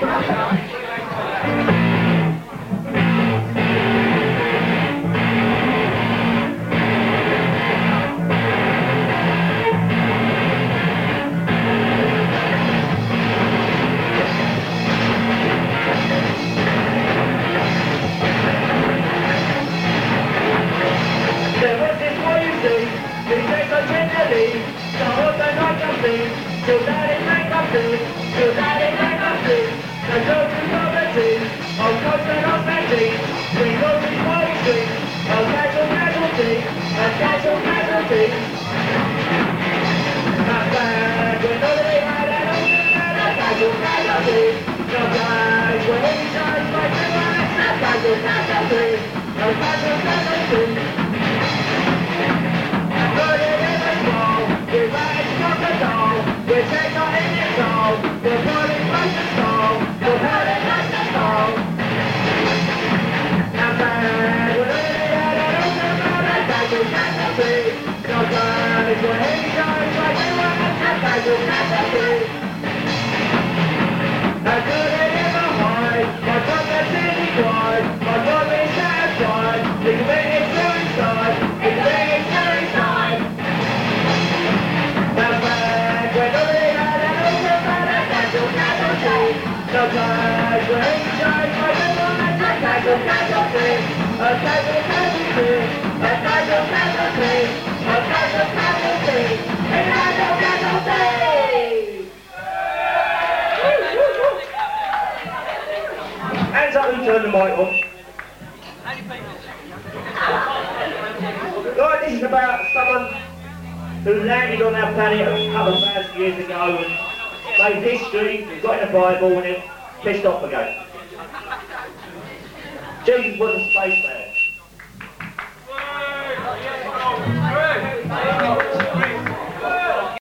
Hands up and turn the mic on. Right, this is about someone who landed on our planet a couple of thousand years ago and made history, got in the Bible and then pissed off again. Jesus was a spaceman.